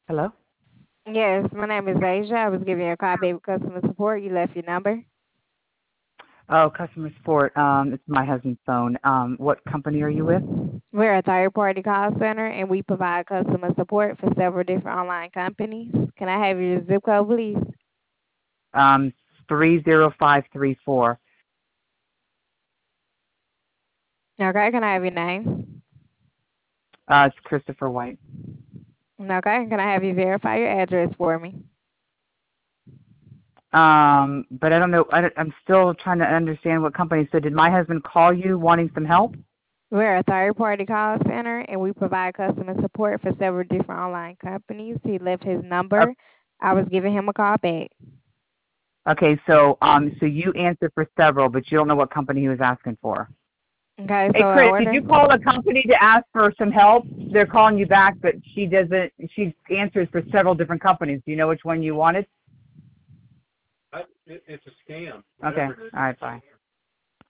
Hello? Yes, my name is Asia. I was giving you a call, baby customer support. You left your number. Oh, customer support. It's my husband's phone. What company are you with? We're a third party call center and we provide customer support for several different online companies. Can I have your zip code, please? 30534. Okay, can I have your name? It's Christopher White. Okay, can I have you verify your address for me? But I don't know. I'm still trying to understand what company. So did my husband call you wanting some help? We're a third party call center and we provide customer support for several different online companies. He left his Uh, number. I was giving him a call back. okay, so you answered for several, but you don't know what company he was asking for. Okay, Hey, so in Chris, did order. you call a company to ask for some help? They're calling you back, but she doesn't. She answers for several different companies. Do you know which one you wanted? It's a scam. Okay. All right. Bye.